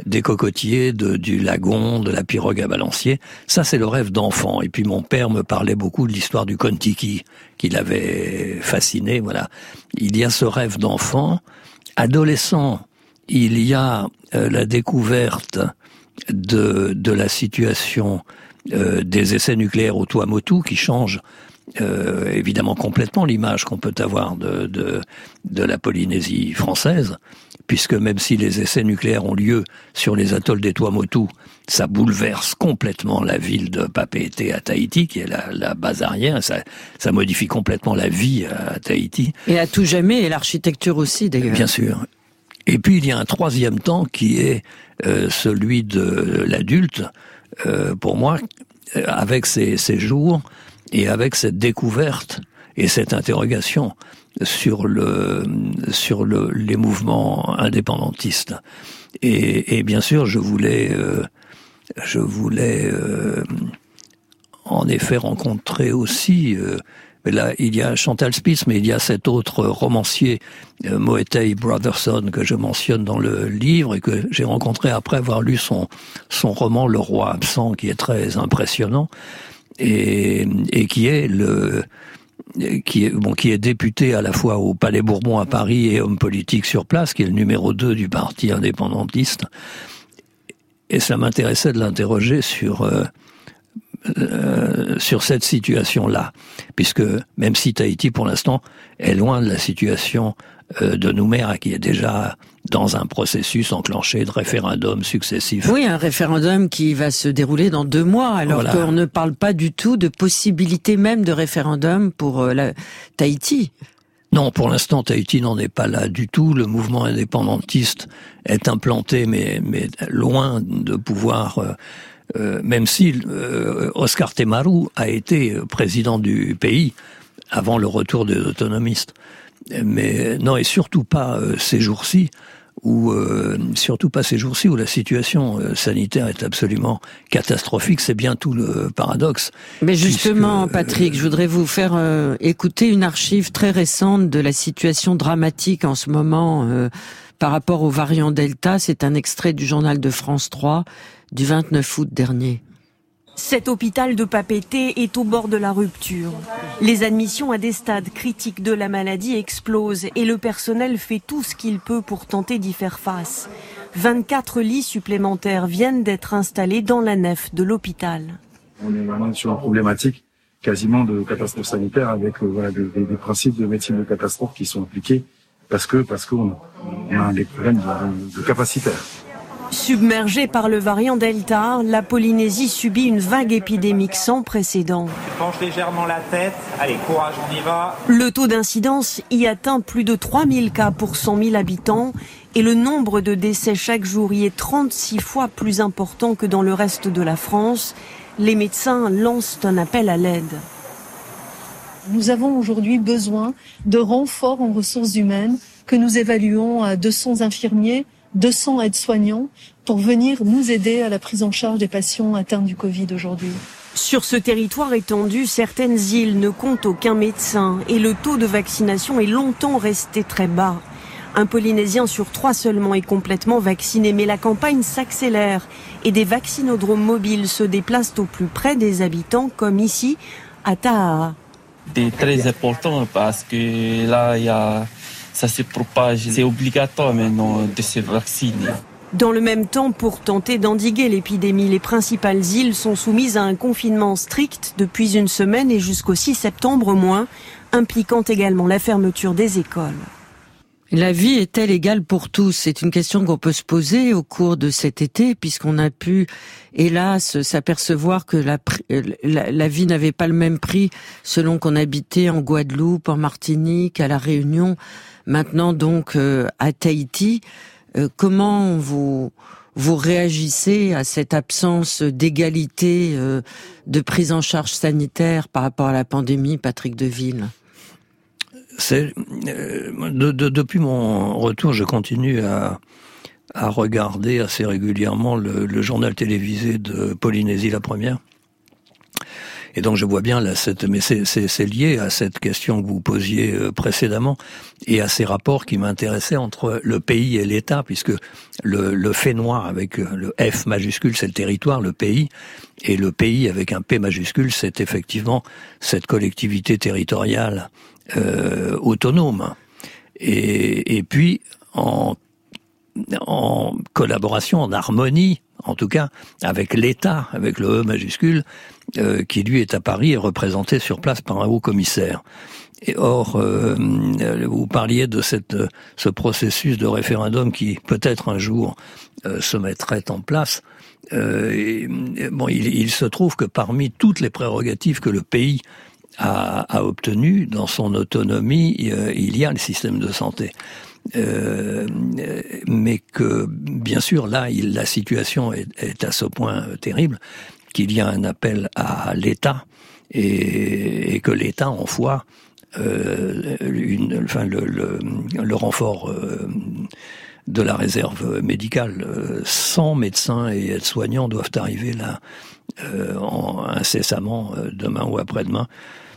des cocotiers, de, du lagon, de la pirogue à balancier. Ça, c'est le rêve d'enfant. Et puis mon père me parlait beaucoup de l'histoire du Kon-Tiki, qui l'avait fasciné. Voilà, il y a ce rêve d'enfant. Adolescent, il y a euh, la découverte de, de la situation euh, des essais nucléaires au Tuamotu, qui change euh, évidemment complètement l'image qu'on peut avoir de, de, de la Polynésie française, puisque même si les essais nucléaires ont lieu sur les atolls des Tuamotu, ça bouleverse complètement la ville de Papeete à Tahiti, qui est la, la base arrière, ça, ça modifie complètement la vie à Tahiti. Et à tout jamais, et l'architecture aussi d'ailleurs. Bien sûr. Et puis il y a un troisième temps qui est euh, celui de l'adulte, euh, pour moi, avec ses, ses jours et avec cette découverte et cette interrogation sur le sur le les mouvements indépendantistes. Et, et bien sûr, je voulais euh, je voulais euh, en effet rencontrer aussi. Euh, mais là, il y a Chantal Spitz, mais il y a cet autre romancier, euh, Moetei Brotherson, que je mentionne dans le livre et que j'ai rencontré après avoir lu son son roman Le Roi absent, qui est très impressionnant et et qui est le qui est bon, qui est député à la fois au Palais Bourbon à Paris et homme politique sur place, qui est le numéro deux du parti indépendantiste. Et ça m'intéressait de l'interroger sur euh, euh, sur cette situation-là, puisque même si Tahiti, pour l'instant, est loin de la situation euh, de Nouméa, qui est déjà dans un processus enclenché de référendums successifs. Oui, un référendum qui va se dérouler dans deux mois, alors voilà. Qu'on ne parle pas du tout de possibilité même de référendum pour euh, la Tahiti. Non, pour l'instant, Tahiti n'en est pas là du tout. Le mouvement indépendantiste est implanté, mais, mais loin de pouvoir... Euh, euh, même si euh, Oscar Temaru a été président du pays avant le retour des autonomistes. Mais non, et surtout pas euh, ces jours-ci, où euh, surtout pas ces jours-ci où la situation euh, sanitaire est absolument catastrophique. C'est bien tout le paradoxe. Mais justement, puisque, Patrick, euh, je voudrais vous faire euh, écouter une archive très récente de la situation dramatique en ce moment euh, par rapport au variant Delta. C'est un extrait du journal de France trois du vingt-neuf août dernier. Cet hôpital de Papeete est au bord de la rupture. Les admissions à des stades critiques de la maladie explosent et le personnel fait tout ce qu'il peut pour tenter d'y faire face. vingt-quatre lits supplémentaires viennent d'être installés dans la nef de l'hôpital. On est vraiment sur une problématique quasiment de catastrophe sanitaire avec euh, voilà, des, des, des principes de médecine de catastrophe qui sont appliqués parce que parce qu'on on a des problèmes de, de capacitaire. Submergée par le variant Delta, la Polynésie subit une vague épidémique sans précédent. Tu penches légèrement la tête. Allez, courage, on y va. Le taux d'incidence y atteint plus de trois mille cas pour cent mille habitants et le nombre de décès chaque jour y est trente-six fois plus important que dans le reste de la France. Les médecins lancent un appel à l'aide. Nous avons aujourd'hui besoin de renforts en ressources humaines que nous évaluons à deux cents infirmiers, deux cents aides-soignants pour venir nous aider à la prise en charge des patients atteints du Covid aujourd'hui. Sur ce territoire étendu, certaines îles ne comptent aucun médecin et le taux de vaccination est longtemps resté très bas. Un Polynésien sur trois seulement est complètement vacciné, mais la campagne s'accélère et des vaccinodromes mobiles se déplacent au plus près des habitants, comme ici à Taha. C'est très important parce que là, il y a... ça se propage. C'est obligatoire maintenant de se vacciner. Dans le même temps, pour tenter d'endiguer l'épidémie, les principales îles sont soumises à un confinement strict depuis une semaine et jusqu'au six septembre au moins, impliquant également la fermeture des écoles. La vie est-elle égale pour tous ? C'est une question qu'on peut se poser au cours de cet été, puisqu'on a pu, hélas, s'apercevoir que la, la, la vie n'avait pas le même prix selon qu'on habitait en Guadeloupe, en Martinique, à La Réunion, maintenant donc euh, à Tahiti. Euh, comment vous vous réagissez à cette absence d'égalité euh, de prise en charge sanitaire par rapport à la pandémie, Patrick Deville ? C'est, euh, de, de, depuis mon retour, je continue à, à regarder assez régulièrement le, le journal télévisé de Polynésie la première. Et donc je vois bien là, cette, mais c'est, c'est, c'est lié à cette question que vous posiez euh, précédemment et à ces rapports qui m'intéressaient entre le pays et l'État, puisque le, le Fénois avec le F majuscule, c'est le territoire, le pays, et le pays avec un P majuscule, c'est effectivement cette collectivité territoriale euh, autonome. Et, et puis en en collaboration, en harmonie, en tout cas, avec l'État, avec le E majuscule, euh, qui lui est à Paris et représenté sur place par un haut commissaire. Et or, euh, vous parliez de cette, ce processus de référendum qui peut-être un jour euh, se mettrait en place. Euh, et, bon, il, il se trouve que parmi toutes les prérogatives que le pays a, a obtenues dans son autonomie, euh, il y a le système de santé. Euh, mais que, bien sûr, là, il, la situation est, est à ce point terrible qu'il y a un appel à l'État et, et que l'État envoie euh, une, enfin, le, le, le renfort euh, de la réserve médicale. cent médecins et aides-soignants doivent arriver là euh, en, incessamment, demain ou après-demain,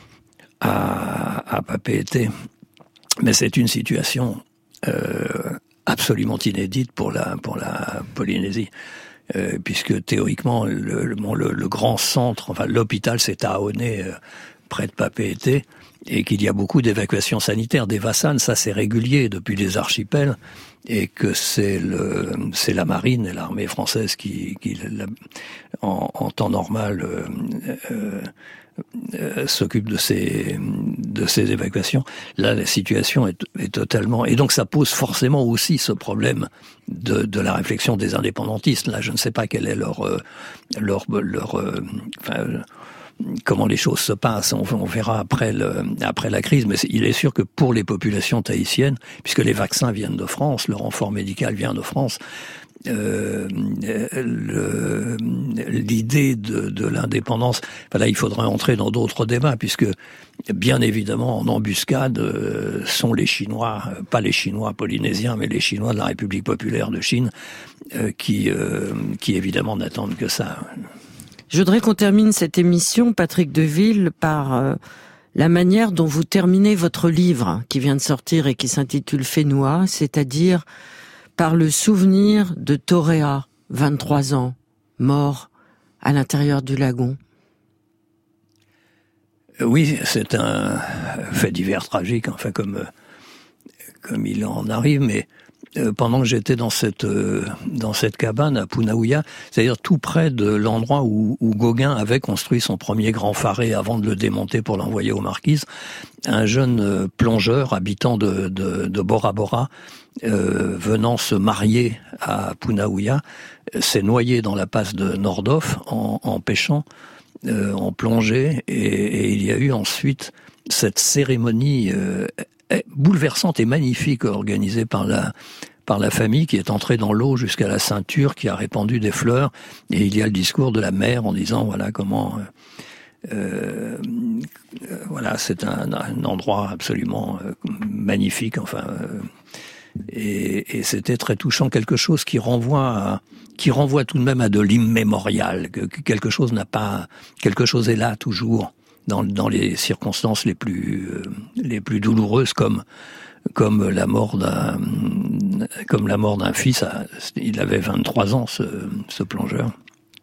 à, à Papeete. Mais c'est une situation Euh, absolument inédite pour la pour la Polynésie, euh, puisque théoriquement le, le, le, le grand centre, enfin l'hôpital, c'est à Aoné, euh, près de Papeete, et qu'il y a beaucoup d'évacuations sanitaires. Des Vassanes, ça c'est régulier depuis les archipels, et que c'est le c'est la marine et l'armée française qui, qui la, en, en temps normal euh, euh, Euh, s'occupe de ces de ces évacuations. Là, la situation est, est totalement, et donc ça pose forcément aussi ce problème de de la réflexion des indépendantistes. Là, je ne sais pas quel est leur euh, leur leur euh, enfin, comment les choses se passent. On, on verra après le après la crise, mais c'est, il est sûr que pour les populations tahitiennes, puisque les vaccins viennent de France, le renfort médical vient de France. Euh, le, l'idée de, de l'indépendance, enfin là il faudrait entrer dans d'autres débats, puisque bien évidemment en embuscade euh, sont les Chinois, pas les Chinois polynésiens, mais les Chinois de la République populaire de Chine, euh, qui, euh, qui évidemment n'attendent que ça. Je voudrais qu'on termine cette émission, Patrick Deville, par euh, la manière dont vous terminez votre livre qui vient de sortir et qui s'intitule Fénois, c'est-à-dire par le souvenir de Toréa, vingt-trois ans, mort à l'intérieur du lagon. Oui, c'est un fait divers tragique, enfin comme comme il en arrive, mais euh, pendant que j'étais dans cette euh, dans cette cabane à Punauia, c'est-à-dire tout près de l'endroit où, où Gauguin avait construit son premier grand pharé avant de le démonter pour l'envoyer aux Marquises, un jeune euh, plongeur habitant de, de, de Bora Bora, euh, venant se marier à Punauia, s'est noyé dans la passe de Nordoff en, en pêchant, euh, en plongée, et, et il y a eu ensuite cette cérémonie euh, bouleversante et magnifique organisée par la par la famille qui est entrée dans l'eau jusqu'à la ceinture, qui a répandu des fleurs, et il y a le discours de la mère en disant voilà comment euh, euh, voilà c'est un, un endroit absolument euh, magnifique, enfin euh, et, et c'était très touchant, quelque chose qui renvoie à, qui renvoie tout de même à de l'immémorial, que, que quelque chose n'a pas, quelque chose est là toujours. Dans, dans les circonstances les plus euh, les plus douloureuses, comme comme la mort d'un comme la mort d'un fils. À, il avait vingt-trois ans, ce, ce plongeur.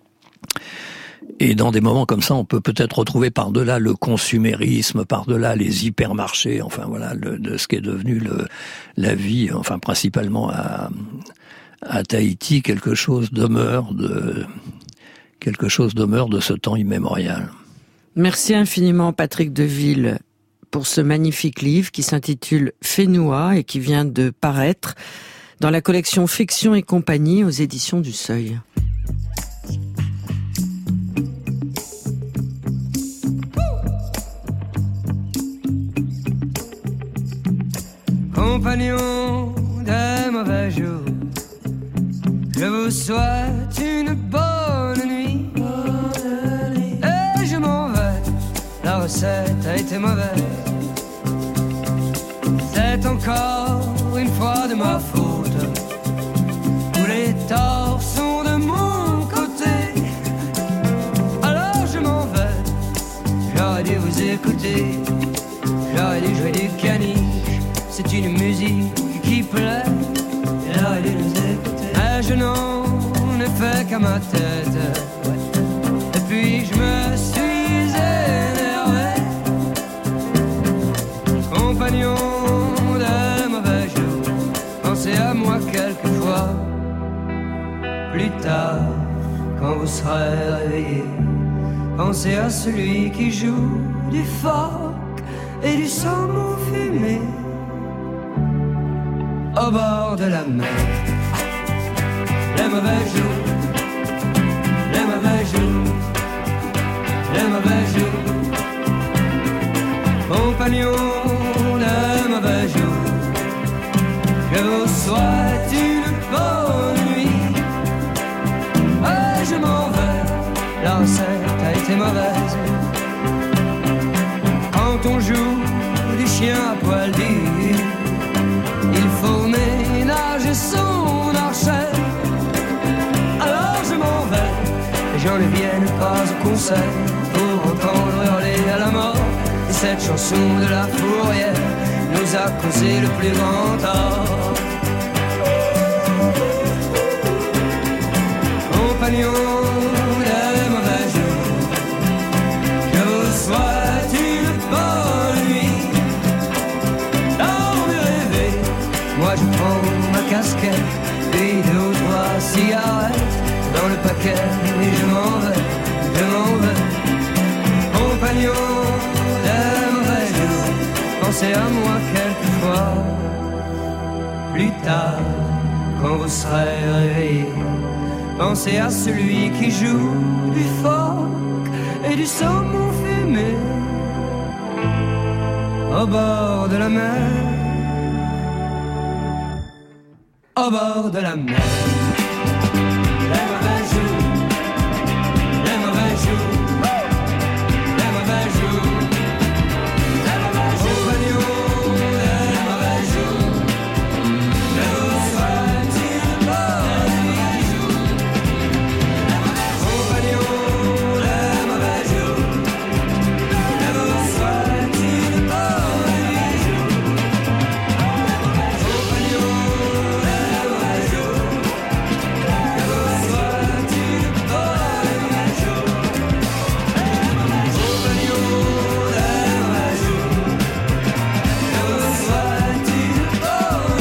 Et dans des moments comme ça, on peut peut-être retrouver par-delà le consumérisme, par-delà les hypermarchés, enfin voilà, le, de ce qui est devenu le, la vie, enfin principalement à, à Tahiti, quelque chose demeure de quelque chose demeure de ce temps immémorial. Merci infiniment Patrick Deville pour ce magnifique livre qui s'intitule Fénois et qui vient de paraître dans la collection Fiction et compagnie aux éditions du Seuil. Compagnons des mauvais jours, je vous souhaite une bonne nuit. Et je m'en vais. La recette a été mauvaise. C'est encore une fois de ma faute. Tous les torts sont de mon côté. Alors je m'en vais les écouter. J'aurais dû jouer du caniche, c'est une musique qui plaît. J'aurais dû les écouter. Mais je n'en ai fait qu'à ma tête. Et puis je me suis énervé. Compagnon de mauvais jours, pensez à moi quelquefois. Plus tard, quand vous serez réveillé, pensez à celui qui joue du phoque et du saumon fumé au bord de la mer. Les mauvais jours, les mauvais jours, les mauvais jours. Compagnons de mauvais jours, je vous souhaite une bonne nuit. Et je m'en vais, la recette a été mauvaise. Quand on joue du chien à poil dur, il faut ménager son archet. Alors je m'en vais, les gens ne viennent pas au concert pour entendre hurler à la mort. Et cette chanson de la fourrière nous a causé le plus grand tort. Compagnons des mauvais jours, je vous souhaite une bonne nuit. Dans mes rêves, moi je prends ma casquette et deux ou trois cigarettes dans le paquet et je m'en vais, je m'en vais. Compagnons des mauvais jours, pensez à moi quelquefois. Plus tard, quand vous serez réveillés, pensez à celui qui joue du phoque et du saumon fumé au bord de la mer, au bord de la mer. Les mauvais jours, les mauvais jours, les mauvais jours, les mauvais jours. Compagnons des mauvais jours, je vous souhaite une bonne nuit. Compagnons des mauvais jours, je vous souhaite une bonne nuit. Compagnons des mauvais jours, je vous souhaite une bonne nuit. Compagnons des mauvais jours, je vous souhaite une bonne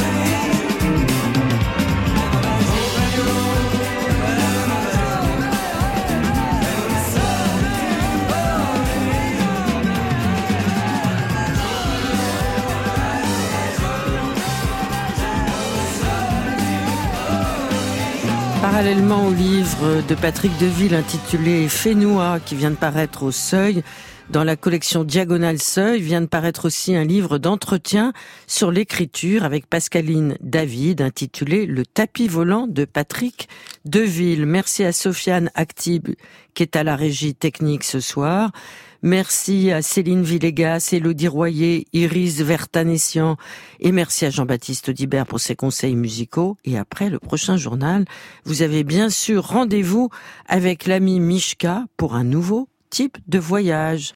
Parallèlement au livre de Patrick Deville intitulé Fénois, qui vient de paraître au Seuil, dans la collection Diagonale Seuil, vient de paraître aussi un livre d'entretien sur l'écriture avec Pascaline David, intitulé Le tapis volant de Patrick Deville. Merci à Sofiane Actib, qui est à la régie technique ce soir. Merci à Céline Villegas, Élodie Royer, Iris Vertanessian et merci à Jean-Baptiste Audibert pour ses conseils musicaux. Et après le prochain journal, vous avez bien sûr rendez-vous avec l'ami Mishka pour un nouveau type de voyage.